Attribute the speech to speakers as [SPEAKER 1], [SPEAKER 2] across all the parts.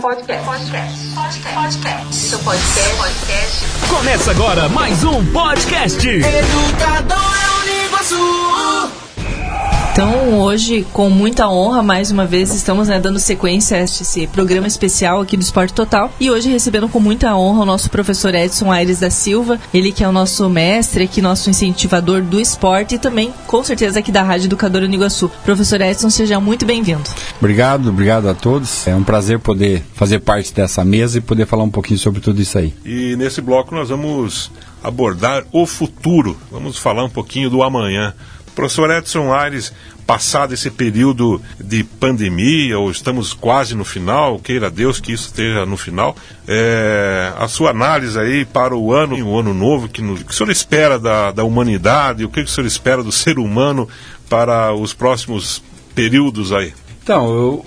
[SPEAKER 1] Seu podcast.
[SPEAKER 2] Começa agora mais um podcast.
[SPEAKER 3] Educador Uniguaçu.
[SPEAKER 4] Então, hoje, com muita honra, mais uma vez, estamos dando sequência a esse programa especial aqui do Esporte Total. E hoje, recebendo com muita honra o nosso professor Edson Aires da Silva, ele que é o nosso mestre aqui, nosso incentivador do esporte e também, com certeza, aqui da Rádio Educador Uniguaçu. Professor Edson, seja muito bem-vindo.
[SPEAKER 5] Obrigado a todos. É um prazer poder fazer parte dessa mesa e poder falar um pouquinho sobre tudo isso aí.
[SPEAKER 6] E nesse bloco nós vamos abordar o futuro. Vamos falar um pouquinho do amanhã. Professor Edson Aires, passado esse período de pandemia, ou estamos quase no final, queira Deus que isso esteja no final, a sua análise aí para o ano novo, o que o senhor espera da humanidade, o que o senhor espera do ser humano para os próximos períodos aí?
[SPEAKER 5] Então,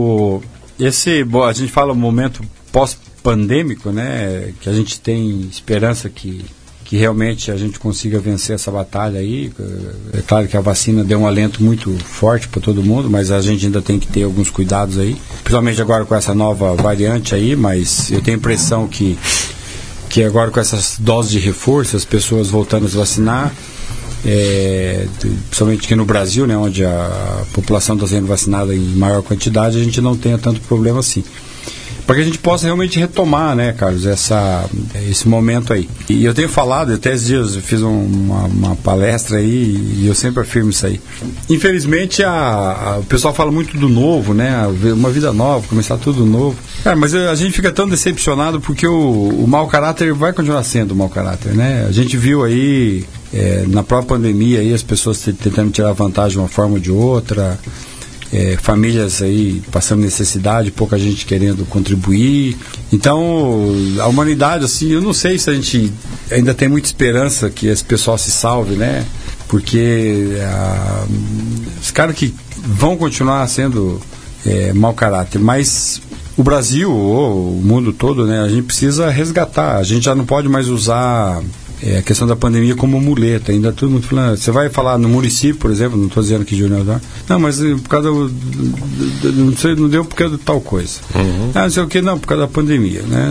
[SPEAKER 5] a gente fala momento pós-pandêmico, né, que a gente tem esperança que realmente a gente consiga vencer essa batalha aí. É claro que a vacina deu um alento muito forte para todo mundo, mas a gente ainda tem que ter alguns cuidados aí, principalmente agora com essa nova variante aí, mas eu tenho a impressão que agora com essas doses de reforço, as pessoas voltando a se vacinar, principalmente aqui no Brasil, né, onde a população está sendo vacinada em maior quantidade, a gente não tenha tanto problema assim. Para que a gente possa realmente retomar, né, Carlos, esse momento aí. E eu tenho falado, até esses dias eu fiz uma palestra aí, e eu sempre afirmo isso aí. Infelizmente, o pessoal fala muito do novo, né, uma vida nova, começar tudo novo. Mas a gente fica tão decepcionado porque o mau caráter vai continuar sendo mau caráter, né? A gente viu aí, na própria pandemia, aí, as pessoas tentando tirar vantagem de uma forma ou de outra. Famílias aí passando necessidade, pouca gente querendo contribuir. Então, a humanidade, assim, eu não sei se a gente ainda tem muita esperança que esse pessoal se salve, né? Porque os caras que vão continuar sendo mau caráter, mas o Brasil, ou o mundo todo, né? A gente precisa resgatar, a gente já não pode mais usar a questão da pandemia como muleta. Ainda todo mundo falando, você vai falar no município, por exemplo, não estou dizendo que Júnior não, mas por causa não deu por causa de tal coisa. Não sei o que, não, por causa da pandemia, né?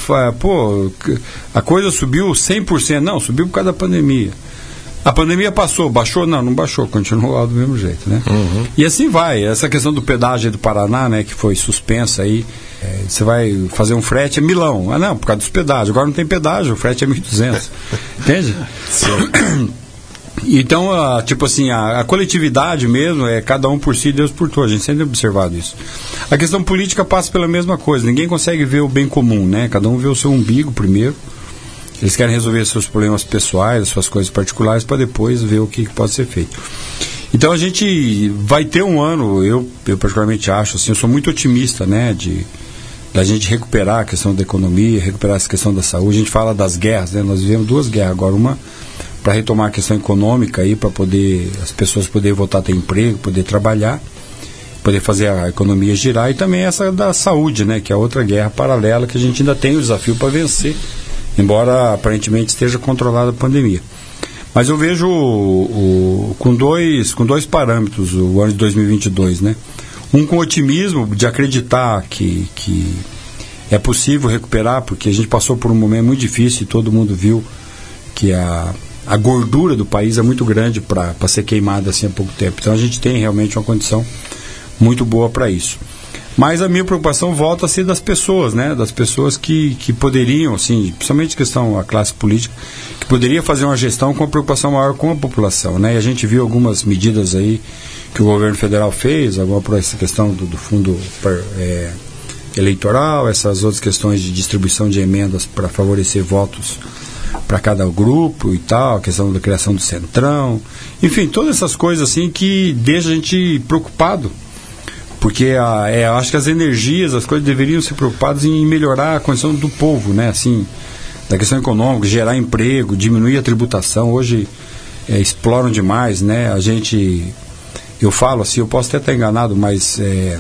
[SPEAKER 5] A coisa subiu 100%, não, subiu por causa da pandemia. A pandemia baixou? Não baixou, continuou lá do mesmo jeito, né? E assim vai, essa questão do pedágio aí do Paraná, né, que foi suspensa aí, você vai fazer um frete, é milão. Não, por causa dos pedágios, agora não tem pedágio, o frete é 1.200, entende? Sim. Então, tipo assim, a coletividade mesmo é cada um por si, Deus por todos, a gente sempre tem observado isso. A questão política passa pela mesma coisa, ninguém consegue ver o bem comum, né? Cada um vê o seu umbigo primeiro. Eles querem resolver seus problemas pessoais, as suas coisas particulares, para depois ver o que pode ser feito. Então a gente vai ter um ano, eu particularmente acho, assim, eu sou muito otimista, né, da gente recuperar a questão da economia, recuperar essa questão da saúde. A gente fala das guerras, né, nós vivemos 2 guerras agora, uma para retomar a questão econômica aí, para poder as pessoas poderem voltar a ter emprego, poder trabalhar, poder fazer a economia girar, e também essa da saúde, né, que é outra guerra paralela que a gente ainda tem o desafio para vencer, embora aparentemente esteja controlada a pandemia. Mas eu vejo com dois parâmetros o ano de 2022, né? Um com otimismo de acreditar que é possível recuperar, porque a gente passou por um momento muito difícil e todo mundo viu que a gordura do país é muito grande para ser queimada assim há pouco tempo. Então a gente tem realmente uma condição muito boa para isso. Mas a minha preocupação volta a ser das pessoas, né? Das pessoas que poderiam, assim, principalmente a classe política, que poderia fazer uma gestão com uma preocupação maior com a população, né? E a gente viu algumas medidas aí que o governo federal fez, agora por essa questão do fundo eleitoral, essas outras questões de distribuição de emendas para favorecer votos para cada grupo e tal, a questão da criação do Centrão, enfim, todas essas coisas assim que deixam a gente preocupado. Porque acho que as energias, as coisas deveriam ser preocupadas em melhorar a condição do povo, né? Assim, da questão econômica, gerar emprego, diminuir a tributação. Hoje exploram demais, né? Eu falo assim, eu posso até estar enganado, mas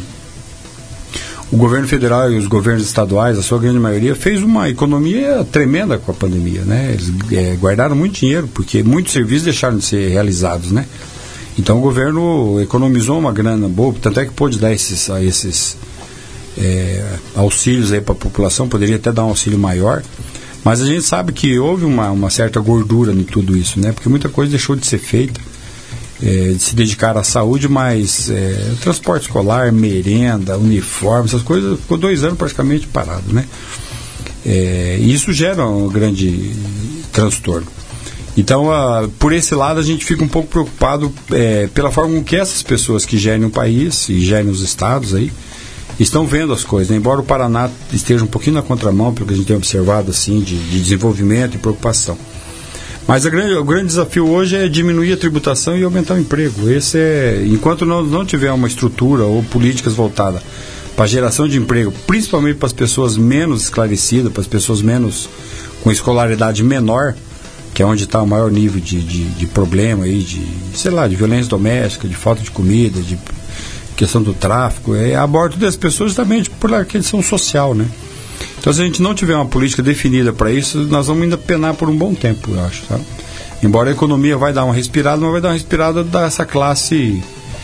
[SPEAKER 5] o governo federal e os governos estaduais, a sua grande maioria, fez uma economia tremenda com a pandemia, né? Eles guardaram muito dinheiro, porque muitos serviços deixaram de ser realizados, né? Então o governo economizou uma grana boa, tanto é que pôde dar esses auxílios aí para a população, poderia até dar um auxílio maior, mas a gente sabe que houve uma certa gordura em tudo isso, né? Porque muita coisa deixou de ser feita, de se dedicar à saúde, mas transporte escolar, merenda, uniforme, essas coisas, ficou 2 anos praticamente parado, né? E isso gera um grande transtorno. Então, por esse lado, a gente fica um pouco preocupado pela forma com que essas pessoas que gerem o país e gerem os estados aí, estão vendo as coisas, né? Embora o Paraná esteja um pouquinho na contramão, pelo que a gente tem observado assim, de desenvolvimento e preocupação. Mas o grande desafio hoje é diminuir a tributação e aumentar o emprego. Enquanto não tiver uma estrutura ou políticas voltadas para a geração de emprego, principalmente para as pessoas menos esclarecidas, para as pessoas com escolaridade menor, que é onde está o maior nível de problema aí, de violência doméstica, de falta de comida, de questão do tráfico, aborto das pessoas justamente por a questão social, né? Então, se a gente não tiver uma política definida para isso, nós vamos ainda penar por um bom tempo, eu acho, sabe? Embora a economia vai dar uma respirada, mas vai dar uma respirada dessa classe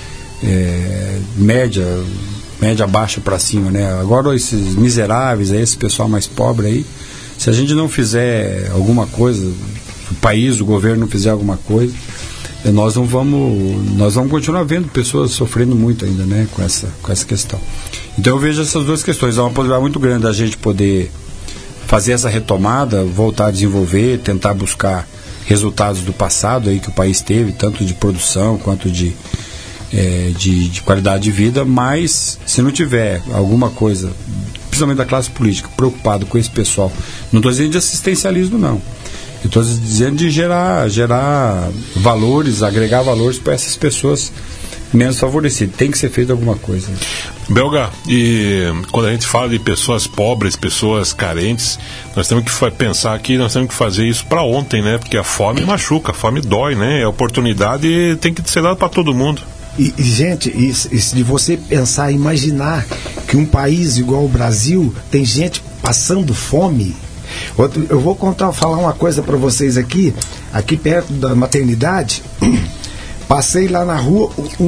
[SPEAKER 5] média baixa para cima, né? Agora esses miseráveis, esse pessoal mais pobre aí, se a gente não fizer alguma coisa, o país, o governo não fizer alguma coisa, nós vamos continuar vendo pessoas sofrendo muito ainda, né, com essa questão. Então eu vejo essas duas questões. Há uma possibilidade muito grande da gente poder fazer essa retomada, voltar a desenvolver, tentar buscar resultados do passado aí que o país teve, tanto de produção quanto de qualidade de vida, mas se não tiver alguma coisa, principalmente da classe política, preocupado com esse pessoal, não estou dizendo de assistencialismo, não. Eu estou dizendo de gerar valores, agregar valores para essas pessoas menos favorecidas. Tem que ser feito alguma coisa.
[SPEAKER 6] Belga, e quando a gente fala de pessoas pobres, pessoas carentes, nós temos que pensar que nós temos que fazer isso para ontem, né? Porque a fome machuca, a fome dói, né? A oportunidade tem que ser dada para todo mundo.
[SPEAKER 7] E gente, isso de você pensar, imaginar que um país igual o Brasil tem gente passando fome. Eu vou falar uma coisa para vocês aqui perto da maternidade. Passei lá na rua,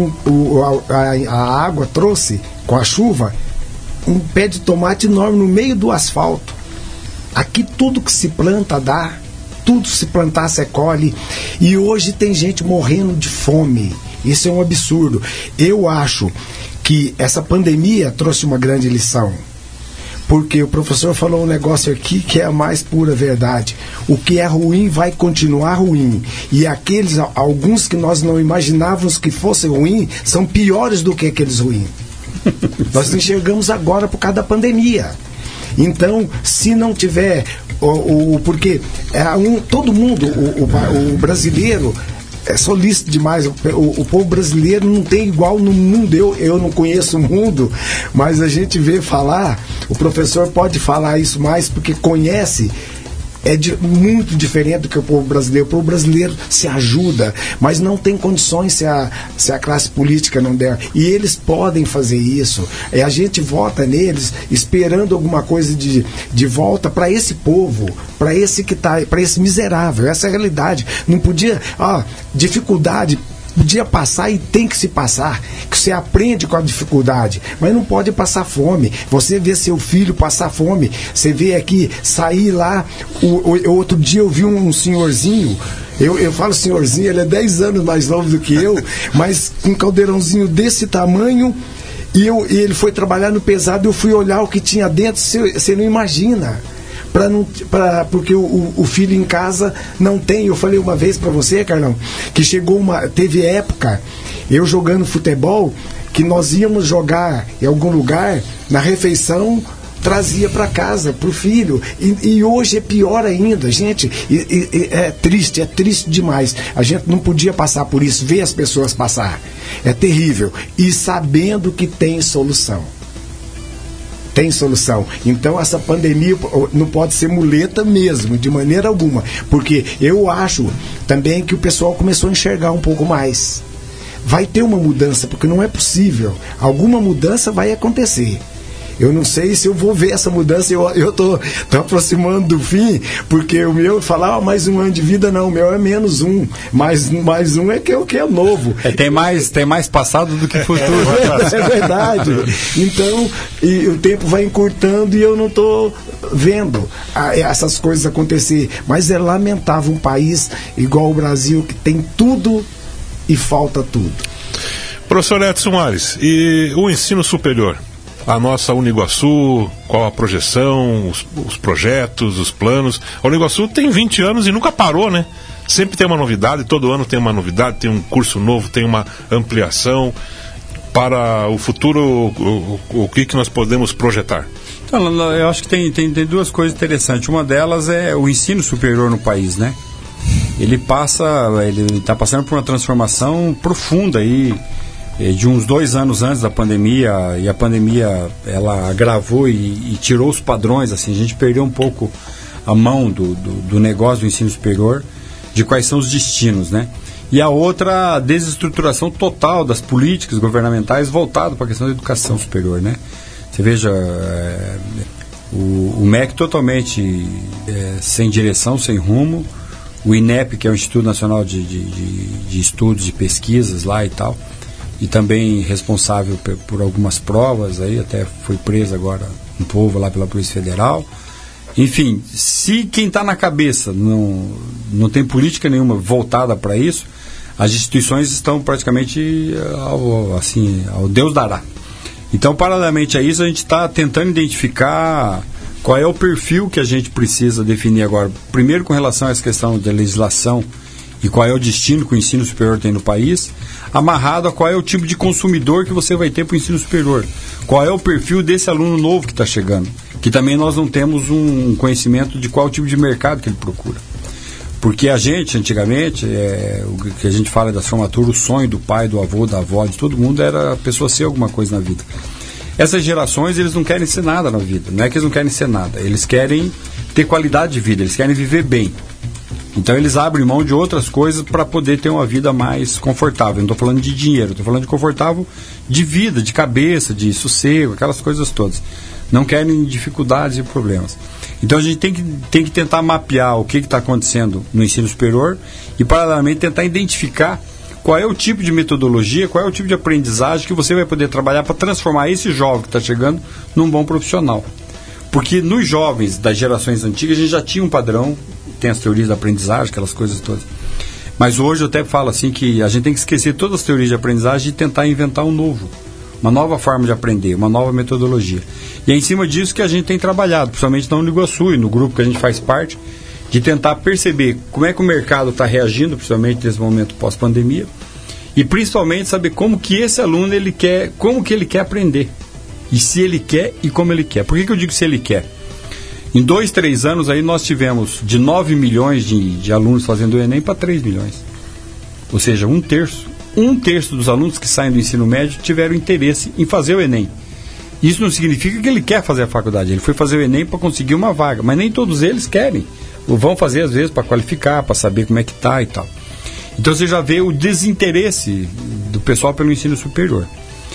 [SPEAKER 7] a água trouxe, com a chuva, um pé de tomate enorme no meio do asfalto. Aqui tudo que se planta dá, tudo se plantar se colhe. E hoje tem gente morrendo de fome. Isso é um absurdo. Eu acho que essa pandemia trouxe uma grande lição. Porque o professor falou um negócio aqui que é a mais pura verdade. O que é ruim vai continuar ruim. E alguns que nós não imaginávamos que fossem ruins, são piores do que aqueles ruins. Nós enxergamos agora por causa da pandemia. Então, se não tiver... porque todo mundo, o brasileiro... É solícito demais. O povo brasileiro não tem igual no mundo. Eu não conheço o mundo, mas a gente vê falar, o professor pode falar isso mais porque conhece. Muito diferente do que o povo brasileiro. O povo brasileiro se ajuda, mas não tem condições se a classe política não der. E eles podem fazer isso. A gente vota neles esperando alguma coisa de volta para esse povo, para esse miserável. Essa é a realidade. Não podia, dificuldade podia passar e tem que se passar, que você aprende com a dificuldade, mas não pode passar fome. Você vê seu filho passar fome, você vê aqui sair lá, outro dia eu vi um senhorzinho, eu falo senhorzinho, ele é 10 anos mais novo do que eu, mas com um caldeirãozinho desse tamanho, e ele foi trabalhar no pesado, eu fui olhar o que tinha dentro, você não imagina. Porque o filho em casa não tem. Eu falei uma vez para você, Carlão, que teve época, eu jogando futebol, que nós íamos jogar em algum lugar, na refeição, trazia para casa, pro filho, e hoje é pior ainda, gente, é triste demais. A gente não podia passar por isso, ver as pessoas passar, é terrível, e sabendo que tem solução. Tem solução. Então essa pandemia não pode ser muleta mesmo, de maneira alguma. Porque eu acho também que o pessoal começou a enxergar um pouco mais. Vai ter uma mudança, porque não é possível. Alguma mudança vai acontecer. Eu não sei se eu vou ver essa mudança. Eu tô aproximando do fim, porque o meu falar mais um ano de vida, não, o meu é menos um. Mais um é que é novo.
[SPEAKER 5] Tem mais passado do que futuro.
[SPEAKER 7] É verdade. Então, e o tempo vai encurtando e eu não estou vendo essas coisas acontecer. Mas é lamentável um país igual o Brasil, que tem tudo e falta tudo.
[SPEAKER 6] Professor Edson Aires, e o ensino superior? A nossa Uniguaçu, qual a projeção, os projetos, os planos? A Uniguaçu tem 20 anos e nunca parou, né? Sempre tem uma novidade, todo ano tem uma novidade, tem um curso novo, tem uma ampliação. Para o futuro, o que nós podemos projetar?
[SPEAKER 5] Então, eu acho que tem duas coisas interessantes. Uma delas é o ensino superior no país, né? Ele está passando por uma transformação profunda aí, de uns 2 anos antes da pandemia, e a pandemia ela agravou e tirou os padrões, assim, a gente perdeu um pouco a mão do negócio do ensino superior, de quais são os destinos, né? E a outra, a desestruturação total das políticas governamentais voltado para a questão da educação superior, né? Você veja, o MEC totalmente sem direção, sem rumo, o INEP, que é o Instituto Nacional de Estudos, de Pesquisas lá e tal, e também responsável por algumas provas, aí até foi preso agora um povo lá pela Polícia Federal. Enfim, se quem está na cabeça não tem política nenhuma voltada para isso, as instituições estão praticamente ao Deus dará. Então, paralelamente a isso, a gente está tentando identificar qual é o perfil que a gente precisa definir agora. Primeiro, com relação a essa questão da legislação e qual é o destino que o ensino superior tem no país, amarrado a qual é o tipo de consumidor que você vai ter para o ensino superior. Qual é o perfil desse aluno novo que está chegando, que também nós não temos um conhecimento de qual tipo de mercado que ele procura. Porque a gente, antigamente, o que a gente fala das formaturas, o sonho do pai, do avô, da avó, de todo mundo era a pessoa ser alguma coisa na vida. Essas gerações, eles não querem ser nada na vida. Não é que eles não querem ser nada, eles querem ter qualidade de vida, eles querem viver bem. Então eles abrem mão de outras coisas para poder ter uma vida mais confortável. Eu não estou falando de dinheiro, estou falando de confortável de vida, de cabeça, de sossego, aquelas coisas todas. Não querem dificuldades e problemas. Então a gente tem que tentar mapear o que está acontecendo no ensino superior e, paralelamente, tentar identificar qual é o tipo de metodologia, qual é o tipo de aprendizagem que você vai poder trabalhar para transformar esse jovem que está chegando num bom profissional. Porque nos jovens das gerações antigas a gente já tinha um padrão, tem as teorias da aprendizagem, aquelas coisas todas. Mas hoje eu até falo assim que a gente tem que esquecer todas as teorias de aprendizagem e tentar inventar um novo, uma nova forma de aprender, uma nova metodologia. E é em cima disso que a gente tem trabalhado, principalmente na Uniguaçu e no grupo que a gente faz parte, de tentar perceber como é que o mercado está reagindo, principalmente nesse momento pós-pandemia, e principalmente saber como que esse aluno ele quer, como que ele quer aprender, e se ele quer e como ele quer. Por que eu digo se ele quer? Em 2, 3 anos aí nós tivemos de 9 milhões de alunos fazendo o Enem para 3 milhões. Ou seja, um terço dos alunos que saem do ensino médio tiveram interesse em fazer o Enem. Isso não significa que ele quer fazer a faculdade, ele foi fazer o Enem para conseguir uma vaga, mas nem todos eles querem. Ou vão fazer às vezes para qualificar, para saber como é que está e tal. Então você já vê o desinteresse do pessoal pelo ensino superior.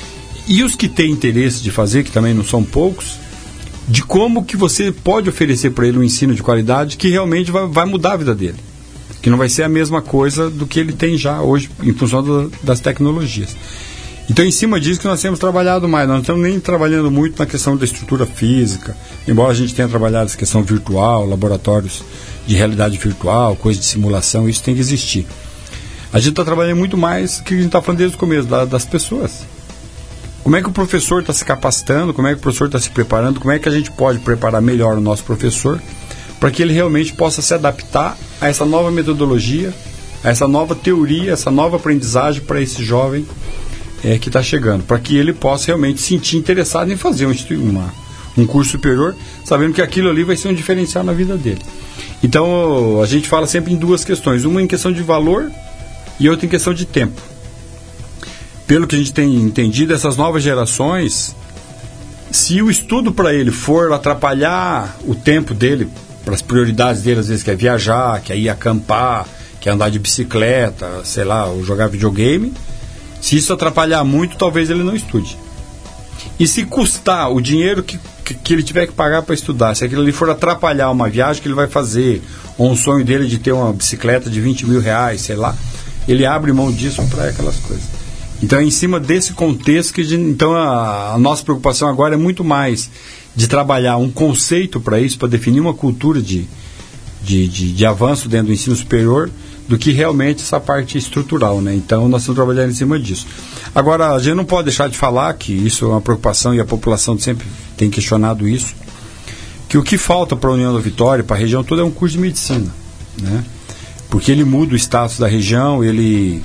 [SPEAKER 5] E os que têm interesse de fazer, que também não são poucos, de como que você pode oferecer para ele um ensino de qualidade que realmente vai mudar a vida dele. Que não vai ser a mesma coisa do que ele tem já hoje, em função das tecnologias. Então, em cima disso que nós temos trabalhado mais. Nós não estamos nem trabalhando muito na questão da estrutura física, embora a gente tenha trabalhado essa questão virtual, laboratórios de realidade virtual, coisa de simulação, isso tem que existir. A gente está trabalhando muito mais, que a gente está falando desde o começo, das pessoas. Como é que o professor está se capacitando, como é que o professor está se preparando, como é que a gente pode preparar melhor o nosso professor para que ele realmente possa se adaptar a essa nova metodologia, a essa nova teoria, essa nova aprendizagem para esse jovem que está chegando, para que ele possa realmente se sentir interessado em fazer um curso superior, sabendo que aquilo ali vai ser um diferencial na vida dele. Então, a gente fala sempre em duas questões, uma em questão de valor e outra em questão de tempo. Pelo que a gente tem entendido, essas novas gerações, se o estudo para ele for atrapalhar o tempo dele, para as prioridades dele, às vezes quer viajar, quer ir acampar, quer andar de bicicleta, sei lá, ou jogar videogame, se isso atrapalhar muito, talvez ele não estude. E se custar o dinheiro que ele tiver que pagar para estudar, se aquilo ali for atrapalhar uma viagem que ele vai fazer, ou um sonho dele de ter uma bicicleta de 20 mil reais, sei lá, ele abre mão disso para aquelas coisas. Então é em cima desse contexto que então a nossa preocupação agora é muito mais de trabalhar um conceito para isso, para definir uma cultura de avanço dentro do ensino superior, do que realmente essa parte estrutural, né? Então nós estamos trabalhando em cima disso. Agora, a gente não pode deixar de falar que isso é uma preocupação e a população sempre tem questionado isso, que o que falta para a União da Vitória, para a região toda, é um curso de medicina, né? Porque ele muda o status da região, ele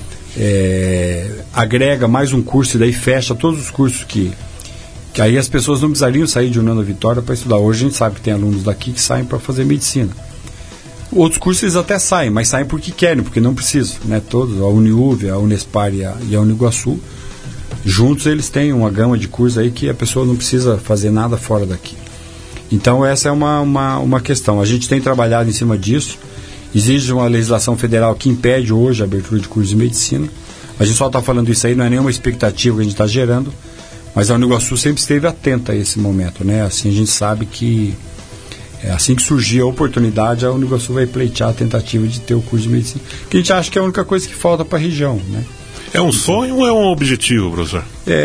[SPEAKER 5] agrega mais um curso e daí fecha todos os cursos que aí as pessoas não precisariam sair de União da Vitória para estudar. Hoje a gente sabe que tem alunos daqui que saem para fazer medicina. Outros cursos eles até saem, mas saem porque querem, porque não precisam, né? Todos, a Uniuv, a Unespar e a Uniguaçu, juntos eles têm uma gama de cursos aí que a pessoa não precisa fazer nada fora daqui. Então essa é uma questão. A gente tem trabalhado em cima disso. Existe uma legislação federal que impede hoje a abertura de cursos de medicina. A gente só está falando isso aí, não é nenhuma expectativa que a gente está gerando, mas a Uniguaçu sempre esteve atenta a esse momento, né? Assim a gente sabe que assim que surgir a oportunidade, a Uniguaçu vai pleitear a tentativa de ter o curso de medicina, que a gente acha que é a única coisa que falta para a região, né?
[SPEAKER 6] É um sonho ou é um objetivo, professor?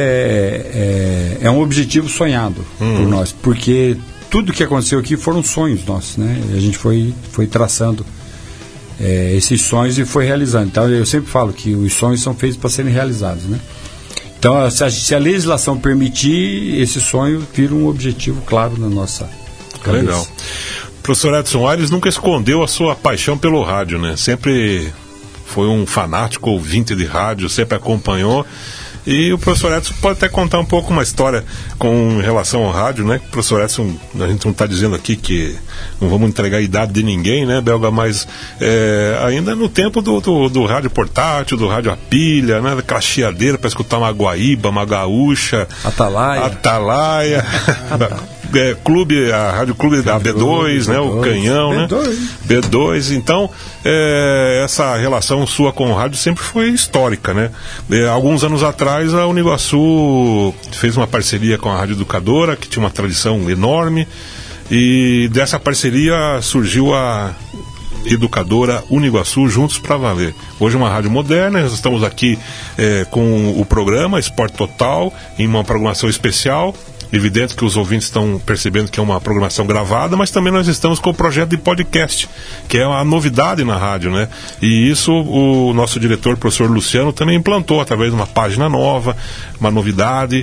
[SPEAKER 5] É um objetivo sonhado por nós, porque tudo que aconteceu aqui foram sonhos nossos, né? A gente foi traçando esses sonhos e foi realizando. Então eu sempre falo que os sonhos são feitos para serem realizados, né? Então se a legislação permitir, esse sonho vira um objetivo claro na nossa cabeça.
[SPEAKER 6] Legal. Professor Edson Aires nunca escondeu a sua paixão pelo rádio, né? Sempre foi um fanático ouvinte de rádio, sempre acompanhou. E o professor Edson pode até contar um pouco uma história com relação ao rádio, né? O professor Edson, a gente não está dizendo aqui que não vamos entregar a idade de ninguém, né, Belga? Mas ainda no tempo do rádio portátil, do rádio a pilha, né? Daquela chiadeira para escutar uma guaíba, uma gaúcha, Atalaia. A Rádio Clube da B2, né? O Canhão, né? B2. Então, essa relação sua com o rádio sempre foi histórica, né? Alguns anos atrás, a Uniguaçu fez uma parceria com a Rádio Educadora, que tinha uma tradição enorme, e dessa parceria surgiu a Educadora Uniguaçu Juntos para Valer. Hoje é uma rádio moderna, nós estamos aqui com o programa Esporte Total, em uma programação especial. Evidente que os ouvintes estão percebendo que é uma programação gravada, mas também nós estamos com o projeto de podcast, que é uma novidade na rádio, né? E isso o nosso diretor, professor Luciano, também implantou através de uma página nova, uma novidade.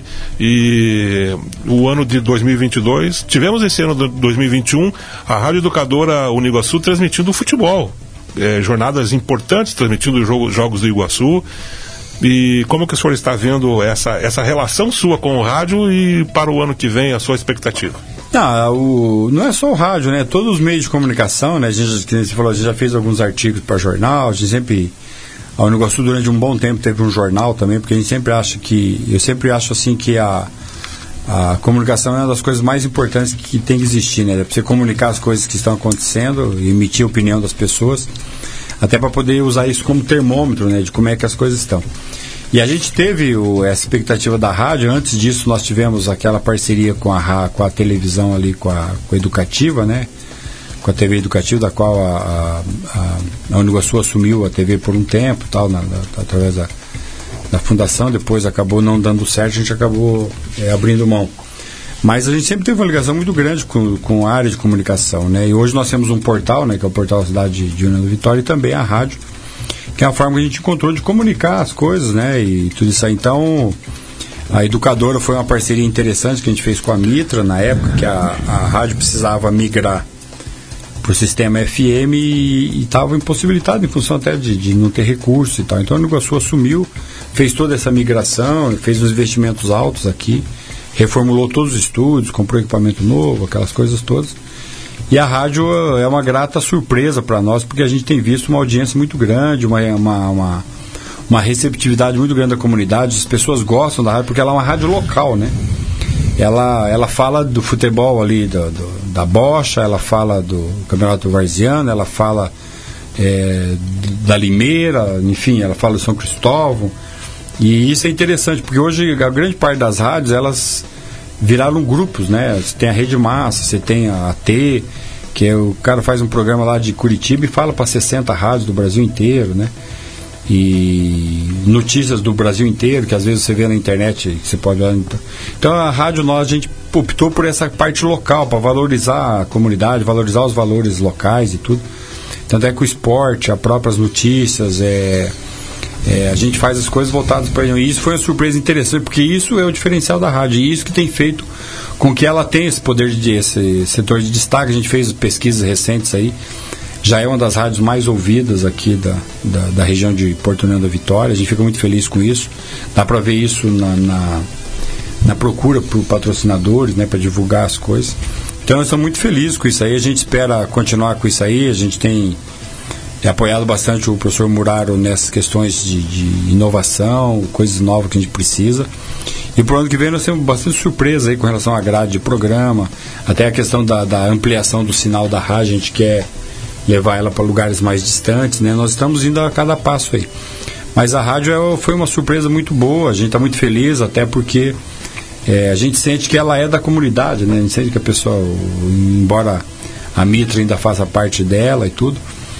[SPEAKER 6] E o ano de 2022, tivemos esse ano de 2021, a Rádio Educadora Uniguaçu transmitindo o futebol, jornadas importantes, transmitindo jogos do Iguaçu. E como que o senhor está vendo essa relação sua com o rádio e para o ano que vem a sua expectativa?
[SPEAKER 5] Não é só o rádio, né? Todos os meios de comunicação, né? A gente, como você falou, a gente já fez alguns artigos para jornal, a gente sempre... A Uniguaçu durante um bom tempo teve um jornal também, porque a gente sempre acha eu sempre acho assim que a comunicação é uma das coisas mais importantes que tem que existir, né? Para você comunicar as coisas que estão acontecendo, emitir a opinião das pessoas, até para poder usar isso como termômetro, né, de como é que as coisas estão. E a gente teve essa expectativa da rádio. Antes disso nós tivemos aquela parceria com a televisão ali, com a Educativa, né, com a TV Educativa, da qual a Uniguaçu assumiu a TV por um tempo, tal, através da fundação. Depois acabou não dando certo, a gente acabou abrindo mão. Mas a gente sempre teve uma ligação muito grande com a área de comunicação, né? E hoje nós temos um portal, né, que é o portal Cidade de União da Vitória, e também a rádio, que é a forma que a gente encontrou de comunicar as coisas, né? E tudo isso aí. Então, a Educadora foi uma parceria interessante que a gente fez com a Mitra, na época que a rádio precisava migrar para o sistema FM e estava impossibilitado em função até de não ter recursos e tal. Então a Uniguaçu assumiu, fez toda essa migração, fez uns investimentos altos aqui, reformulou todos os estúdios, comprou equipamento novo, aquelas coisas todas. E a rádio é uma grata surpresa para nós, porque a gente tem visto uma audiência muito grande, uma receptividade muito grande da comunidade. As pessoas gostam da rádio porque ela é uma rádio local, né? Ela fala do futebol ali, da bocha, ela fala do Campeonato Varziano, ela fala da Limeira, enfim, ela fala do São Cristóvão. E isso é interessante, porque hoje a grande parte das rádios, elas viraram grupos, né? Você tem a Rede Massa, você tem a AT, que o cara faz um programa lá de Curitiba e fala para 60 rádios do Brasil inteiro, né? E notícias do Brasil inteiro, que às vezes você vê na internet, que você pode olhar. Então a rádio, a gente optou por essa parte local, para valorizar a comunidade, valorizar os valores locais e tudo. Tanto é que o esporte, as próprias notícias, a gente faz as coisas voltadas para ele. E isso foi uma surpresa interessante, porque isso é o diferencial da rádio, e isso que tem feito com que ela tenha esse poder, esse setor de destaque. A gente fez pesquisas recentes aí, já é uma das rádios mais ouvidas aqui da região de Porto União da Vitória. A gente fica muito feliz com isso. Dá para ver isso na procura por patrocinadores, né, para divulgar as coisas. Então nós estamos muito felizes com isso aí. A gente espera continuar com isso aí. A gente tem apoiado bastante o professor Muraro nessas questões de inovação, coisas novas que a gente precisa. E para o ano que vem nós temos bastante surpresa aí com relação à grade de programa, até a questão da ampliação do sinal da rádio. A gente quer levar ela para lugares mais distantes, né? Nós estamos indo a cada passo aí. Mas a rádio foi uma surpresa muito boa, a gente está muito feliz, até porque a gente sente que ela é da comunidade, né? A gente sente que a pessoa, embora a Mitra ainda faça parte dela e tudo,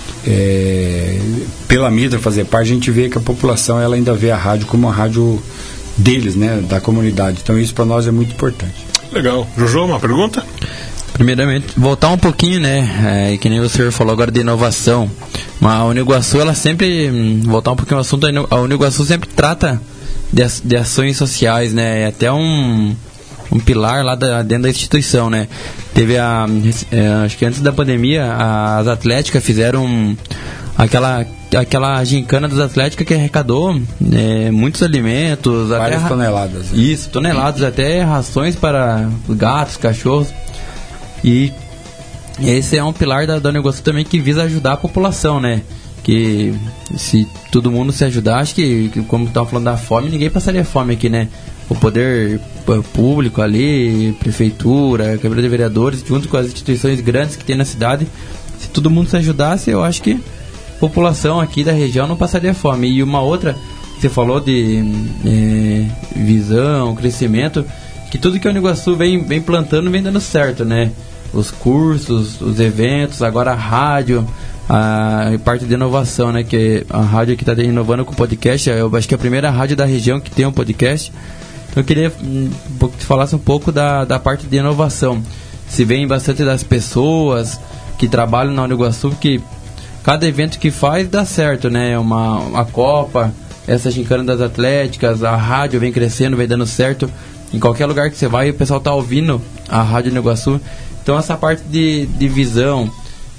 [SPEAKER 5] pela Mitra fazer parte, a gente vê que a população ela ainda vê a rádio como uma rádio deles, né? Da comunidade. Então isso para nós é muito importante.
[SPEAKER 6] Legal. Jojo, uma pergunta?
[SPEAKER 8] Primeiramente, voltar um pouquinho, né, que nem o senhor falou agora de inovação, mas a Uniguaçu, ela sempre, voltar um pouquinho ao assunto, a Uniguaçu sempre trata de ações sociais, né, é até um pilar lá dentro da instituição, né. Teve acho que antes da pandemia, as atléticas fizeram aquela gincana das atléticas que arrecadou muitos alimentos,
[SPEAKER 5] várias toneladas. Né?
[SPEAKER 8] Isso, toneladas, até rações para gatos, cachorros. E esse é um pilar da Uniguaçu também, que visa ajudar a população, né? Que se todo mundo se ajudar, acho que como estava falando da fome, ninguém passaria fome aqui, né? O poder público ali, prefeitura, Câmara de Vereadores, junto com as instituições grandes que tem na cidade, se todo mundo se ajudasse, eu acho que a população aqui da região não passaria fome. E uma outra, você falou de visão, crescimento, que tudo que a Uniguaçu vem plantando vem dando certo, né? Os cursos, os eventos, agora a rádio, a parte de inovação, né? Que a rádio aqui está inovando com o podcast. Eu acho que é a primeira rádio da região que tem um podcast. Então eu queria que tu falasse um pouco da parte de inovação. Se vem bastante das pessoas que trabalham na Uniguaçu, que cada evento que faz dá certo, né? A Copa, essa gincana das atléticas, a rádio vem crescendo, vem dando certo. Em qualquer lugar que você vai, o pessoal está ouvindo a Rádio Uniguaçu. Então essa parte de visão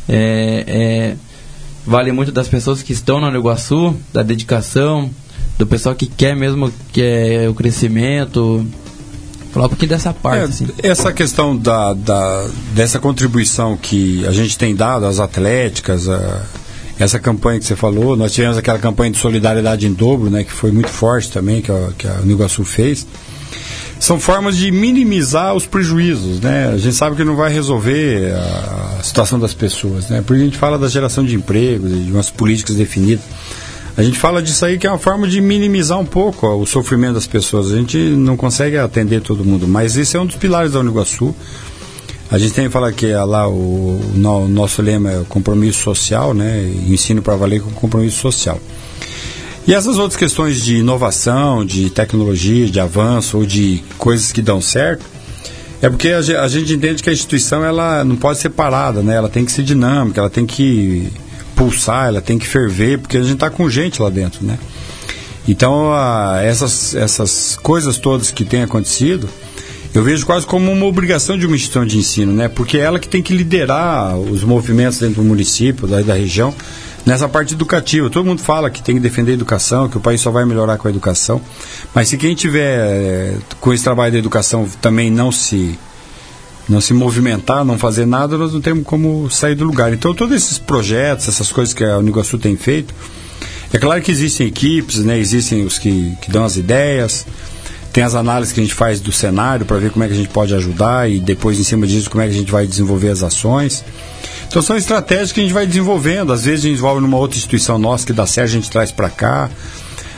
[SPEAKER 8] vale muito das pessoas que estão na Uniguaçu, da dedicação, do pessoal que quer mesmo, que é o crescimento. Falar um pouquinho dessa parte. Assim.
[SPEAKER 5] Essa questão dessa contribuição que a gente tem dado às atléticas, essa campanha que você falou, nós tivemos aquela campanha de solidariedade em dobro, né, que foi muito forte também, que a Uniguaçu fez. São formas de minimizar os prejuízos, né? A gente sabe que não vai resolver a situação das pessoas, né? Porque a gente fala da geração de empregos, de umas políticas definidas. A gente fala disso aí que é uma forma de minimizar um pouco o sofrimento das pessoas. A gente não consegue atender todo mundo, mas esse é um dos pilares da Uniguaçu. A gente tem que falar que lá o nosso lema é o compromisso social, né? Ensino para valer com compromisso social. E essas outras questões de inovação, de tecnologia, de avanço ou de coisas que dão certo, é porque a gente entende que a instituição ela não pode ser parada, né? Ela tem que ser dinâmica, ela tem que pulsar, ela tem que ferver, porque a gente está com gente lá dentro, né? Então, essas coisas todas que têm acontecido, eu vejo quase como uma obrigação de uma instituição de ensino, né? Porque é ela que tem que liderar os movimentos dentro do município, da região, nessa parte educativa. Todo mundo fala que tem que defender a educação, que o país só vai melhorar com a educação, mas se quem tiver com esse trabalho da educação também não se movimentar, não fazer nada, nós não temos como sair do lugar. Então todos esses projetos, essas coisas que a Uniguaçu tem feito, é claro que existem equipes, né? Existem os que dão as ideias, tem as análises que a gente faz do cenário para ver como é que a gente pode ajudar e depois em cima disso como é que a gente vai desenvolver as ações. Então são estratégias que a gente vai desenvolvendo. Às vezes a gente desenvolve numa outra instituição nossa que dá certo, a gente traz para cá.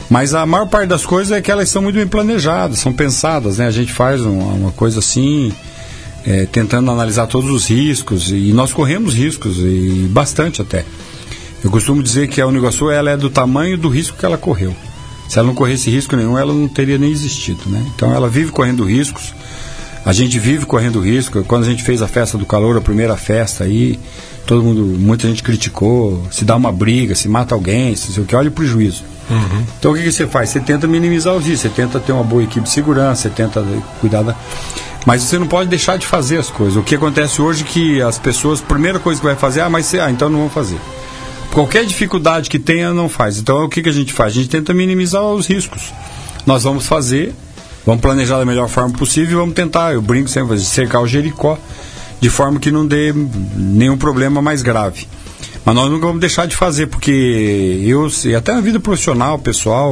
[SPEAKER 5] Mas a maior parte das coisas é que elas são muito bem planejadas, são pensadas, né? A gente faz uma coisa assim, tentando analisar todos os riscos, e nós corremos riscos, e bastante até. Eu costumo dizer que a Uniguaçu, ela é do tamanho do risco que ela correu. Se ela não corresse risco nenhum, ela não teria nem existido, né? Então ela vive correndo riscos, a gente vive correndo risco. Quando a gente fez a festa do calor, a primeira festa aí, muita gente criticou, se dá uma briga, se mata alguém, se sei o que, olha o prejuízo. Uhum. Então o que você faz? Você tenta minimizar os riscos, você tenta ter uma boa equipe de segurança, você tenta cuidar Mas você não pode deixar de fazer as coisas. O que acontece hoje é que as pessoas, a primeira coisa que vai fazer, então não vão fazer. Qualquer dificuldade que tenha, não faz. Então o que a gente faz? A gente tenta minimizar os riscos. Nós vamos fazer, vamos planejar da melhor forma possível e vamos tentar, eu brinco sempre, cercar o Jericó de forma que não dê nenhum problema mais grave. Mas nós não vamos deixar de fazer, porque até na vida profissional, pessoal,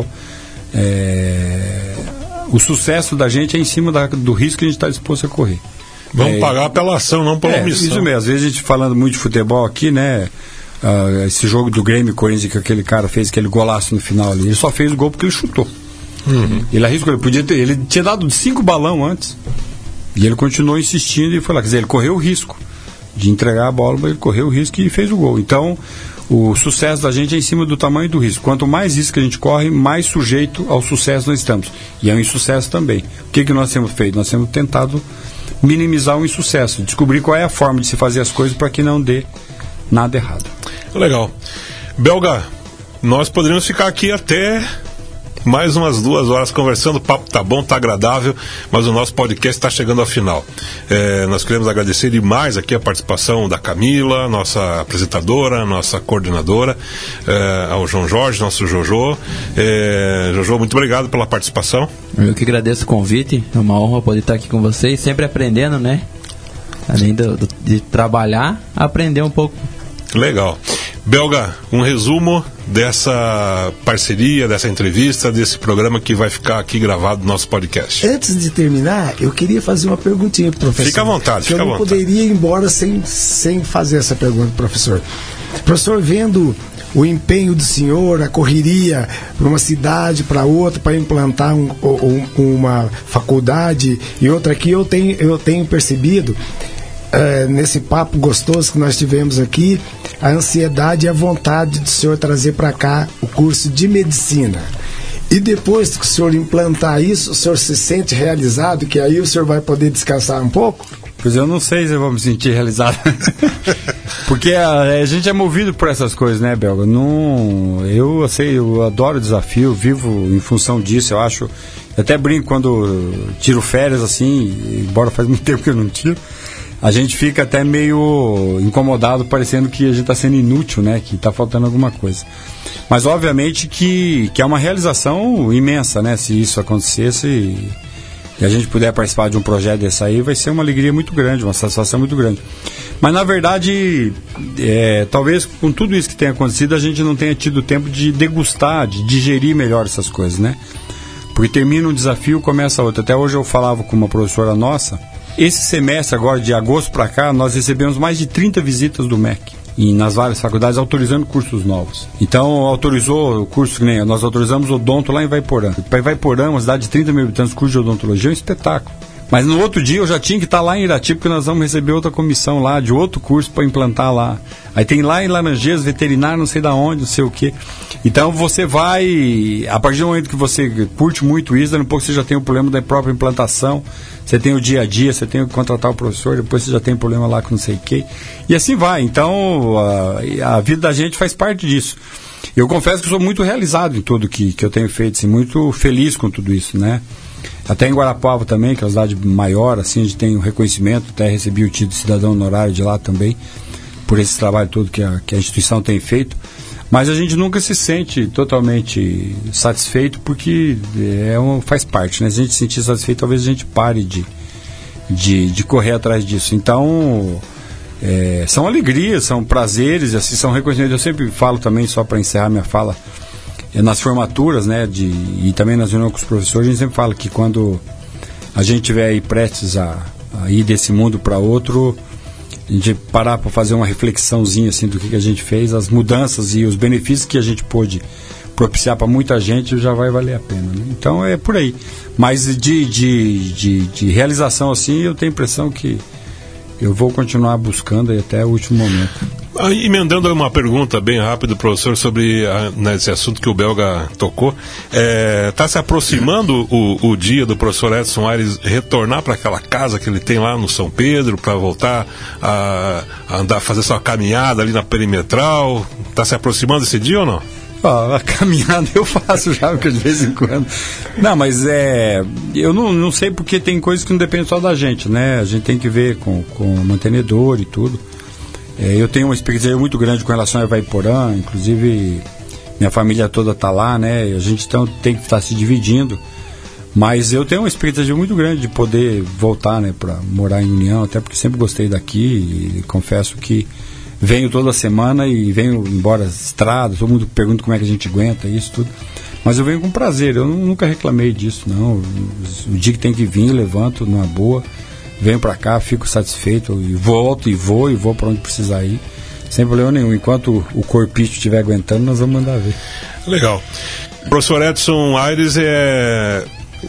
[SPEAKER 5] o sucesso da gente é em cima do risco que a gente está disposto a correr.
[SPEAKER 6] Vamos pagar pela ação, não pela omissão. Isso mesmo.
[SPEAKER 5] Às vezes a gente falando muito de futebol aqui, né? Esse jogo do Grêmio e Corinthians que aquele cara fez, aquele golaço no final ali, ele só fez o gol porque ele chutou. Uhum. Ele arriscou, ele tinha dado 5 balão antes e ele continuou insistindo e foi lá, quer dizer, ele correu o risco de entregar a bola, mas ele correu o risco e fez o gol. Então o sucesso da gente é em cima do tamanho do risco. Quanto mais risco que a gente corre, mais sujeito ao sucesso nós estamos, e é um insucesso também. O que nós temos feito? Nós temos tentado minimizar o insucesso, descobrir qual é a forma de se fazer as coisas para que não dê nada errado.
[SPEAKER 6] Legal. Belga, nós poderíamos ficar aqui até mais umas 2 horas conversando. O papo tá bom, tá agradável, mas o nosso podcast está chegando ao final. Nós queremos agradecer demais aqui a participação da Camila, nossa apresentadora, nossa coordenadora, ao João Jorge, nosso Jojo. Jojo, muito obrigado pela participação.
[SPEAKER 8] Eu que agradeço o convite, é uma honra poder estar aqui com vocês, sempre aprendendo, né? Além de trabalhar, aprender um pouco.
[SPEAKER 6] Legal. Belga, um resumo dessa parceria, dessa entrevista, desse programa que vai ficar aqui gravado no nosso podcast.
[SPEAKER 7] Antes de terminar, eu queria fazer uma perguntinha pro professor.
[SPEAKER 6] Fica à vontade,
[SPEAKER 7] eu não poderia ir embora sem fazer essa pergunta, professor. Professor, vendo o empenho do senhor, a correria para uma cidade, para outra, para implantar uma faculdade e outra aqui, eu tenho percebido, nesse papo gostoso que nós tivemos aqui, a ansiedade e a vontade do senhor trazer para cá o curso de medicina. E depois que o senhor implantar isso, o senhor se sente realizado, que aí o senhor vai poder descansar um pouco?
[SPEAKER 5] Pois eu não sei se eu vou me sentir realizado. Porque a gente é movido por essas coisas, né, Belga? Eu adoro o desafio, vivo em função disso, eu acho. Eu até brinco quando tiro férias assim, embora faz muito tempo que eu não tiro. A gente fica até meio incomodado, parecendo que a gente está sendo inútil, né? Que está faltando alguma coisa. Mas obviamente que é uma realização imensa, né? Se isso acontecesse e a gente puder participar de um projeto desse aí, vai ser uma alegria muito grande, uma satisfação muito grande. Mas na verdade, talvez com tudo isso que tem acontecido, a gente não tenha tido tempo de degustar, de digerir melhor essas coisas, né? Porque termina um desafio, começa outro. Até hoje eu falava com uma professora nossa. Esse semestre, agora de agosto para cá, nós recebemos mais de 30 visitas do MEC. E nas várias faculdades, autorizando cursos novos. Então, autorizou o curso, que nem nós autorizamos odonto lá em Vaiporã. Para Vaiporã, uma cidade de 30 mil habitantes, curso de odontologia é um espetáculo. Mas no outro dia eu já tinha que estar lá em Irati, porque nós vamos receber outra comissão lá, de outro curso para implantar lá. Aí tem lá em Laranjeiras, veterinário, não sei da onde, não sei o quê. Então você vai, a partir do momento que você curte muito isso, daqui a pouco você já tem o problema da própria implantação, você tem o dia a dia, você tem que contratar o professor, depois você já tem problema lá com não sei o quê. E assim vai. Então a vida da gente faz parte disso. Eu confesso que sou muito realizado em tudo que eu tenho feito, assim, muito feliz com tudo isso, né? Até em Guarapuava também, que é uma cidade maior, assim, a gente tem um reconhecimento, até recebi o título de cidadão honorário de lá também, por esse trabalho todo que a instituição tem feito. Mas a gente nunca se sente totalmente satisfeito, porque faz parte, né? Se a gente se sentir satisfeito, talvez a gente pare de correr atrás disso. Então, são alegrias, são prazeres, assim, são reconhecimentos. Eu sempre falo também, só para encerrar minha fala, nas formaturas, né, e também nas reuniões com os professores, a gente sempre fala que quando a gente estiver aí prestes a ir desse mundo para outro, a gente parar para fazer uma reflexãozinha assim, do que a gente fez, as mudanças e os benefícios que a gente pôde propiciar para muita gente, já vai valer a pena, né? Então é por aí. Mas de realização assim, eu tenho a impressão que eu vou continuar buscando aí até o último momento.
[SPEAKER 6] Emendando uma pergunta bem rápida, professor, sobre nesse assunto que o Belga tocou, está se aproximando o dia do professor Edson Aires retornar para aquela casa que ele tem lá no São Pedro, para voltar a andar, fazer sua caminhada ali na perimetral? Está se aproximando esse dia ou não?
[SPEAKER 5] A caminhada eu faço já, porque de vez em quando. Não, mas eu não sei, porque tem coisas que não dependem só da gente, né? A gente tem que ver com o mantenedor e tudo. Eu tenho uma experiência muito grande com relação a Ivaiporã, inclusive minha família toda está lá, né? A gente então tem que estar se dividindo, mas eu tenho uma experiência muito grande de poder voltar, né, para morar em União, até porque sempre gostei daqui e confesso que venho toda semana e venho embora estrada, todo mundo pergunta como é que a gente aguenta isso tudo, mas eu venho com prazer, eu nunca reclamei disso, não. O dia que tem que vir, eu levanto numa boa, venho para cá, fico satisfeito e volto e vou para onde precisar ir, sem problema nenhum. Enquanto o corpício estiver aguentando, nós vamos mandar ver.
[SPEAKER 6] Legal. O professor Edson Aires é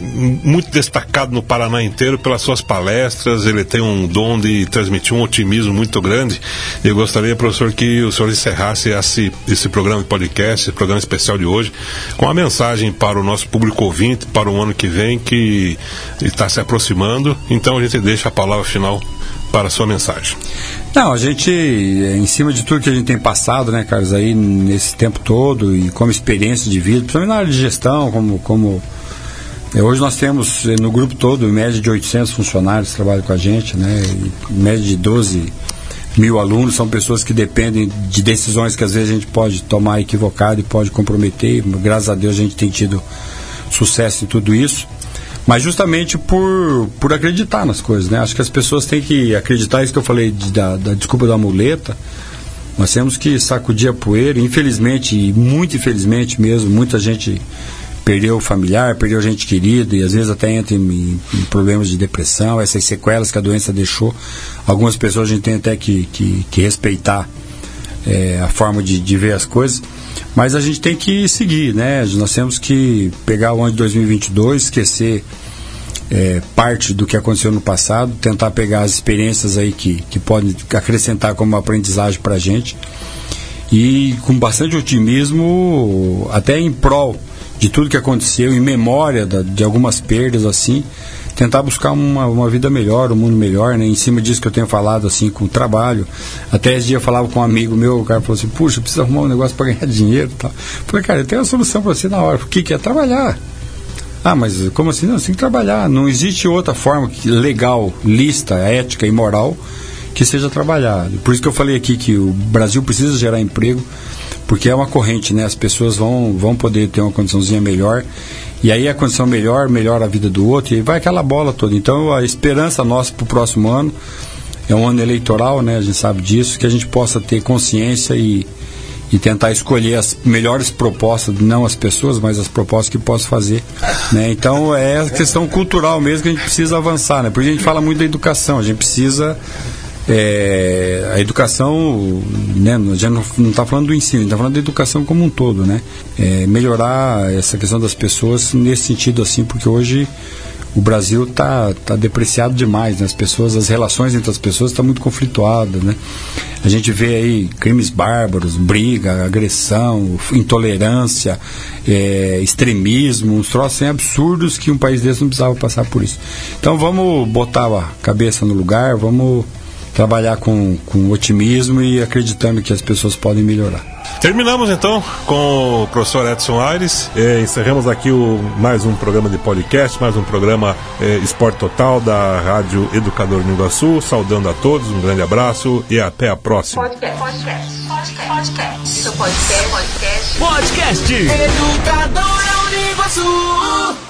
[SPEAKER 6] muito destacado no Paraná inteiro pelas suas palestras. Ele tem um dom de transmitir um otimismo muito grande. Eu gostaria, professor, que o senhor encerrasse esse programa de podcast, esse programa especial de hoje, com uma mensagem para o nosso público ouvinte, para o ano que vem, que está se aproximando. Então a gente deixa a palavra final para a sua mensagem.
[SPEAKER 5] Não, a gente, em cima de tudo que a gente tem passado, né, Carlos, aí nesse tempo todo, e como experiência de vida, principalmente na área de gestão, como hoje nós temos no grupo todo em média de 800 funcionários que trabalham com a gente, né? Em média de 12 mil alunos, são pessoas que dependem de decisões que às vezes a gente pode tomar equivocado e pode comprometer. Graças a Deus a gente tem tido sucesso em tudo isso, mas justamente por acreditar nas coisas, né? Acho que as pessoas têm que acreditar, isso que eu falei da desculpa da muleta. Nós temos que sacudir a poeira, infelizmente, e muito infelizmente mesmo, muita gente perdeu familiar, perdeu gente querida e às vezes até entra em problemas de depressão, essas sequelas que a doença deixou. Algumas pessoas a gente tem até que respeitar a forma de ver as coisas, mas a gente tem que seguir, né? Nós temos que pegar o ano de 2022, esquecer parte do que aconteceu no passado, tentar pegar as experiências aí que podem acrescentar como aprendizagem para a gente e com bastante otimismo, até em prol de tudo que aconteceu, em memória de algumas perdas, assim, tentar buscar uma vida melhor, um mundo melhor, né? Em cima disso que eu tenho falado, assim, com o trabalho. Até esse dia eu falava com um amigo meu, o cara falou assim, puxa, precisa arrumar um negócio para ganhar dinheiro e tal. Eu falei, cara, eu tenho uma solução para você na hora. O que é? Trabalhar. Ah, mas como assim? Não, você tem que trabalhar. Não existe outra forma legal, lícita, ética e moral que seja trabalhar. Por isso que eu falei aqui que o Brasil precisa gerar emprego, porque é uma corrente, né? As pessoas vão poder ter uma condiçãozinha melhor, e aí a condição melhora a vida do outro, e vai aquela bola toda. Então a esperança nossa para o próximo ano é um ano eleitoral, né? A gente sabe disso, que a gente possa ter consciência e tentar escolher as melhores propostas, não as pessoas, mas as propostas que possa fazer, né? Então é a questão cultural mesmo que a gente precisa avançar, né? Porque a gente fala muito da educação, a gente precisa a educação, né, a gente não está falando do ensino, a gente está falando da educação como um todo, né? Melhorar essa questão das pessoas nesse sentido, assim, porque hoje o Brasil tá depreciado demais, né? As relações entre as pessoas estão muito conflituadas, né? A gente vê aí crimes bárbaros, briga, agressão, intolerância, extremismo, uns troços absurdos que um país desse não precisava passar por isso. Então vamos botar a cabeça no lugar, vamos trabalhar com otimismo e acreditando que as pessoas podem melhorar.
[SPEAKER 6] Terminamos então com o professor Edson Aires. Encerramos aqui mais um programa de podcast, mais um programa Esporte Total da Rádio Educador no Iguaçu. Saudando a todos, um grande abraço e até a próxima.
[SPEAKER 1] Podcast.
[SPEAKER 2] Podcast.
[SPEAKER 3] Educador no Iguaçu.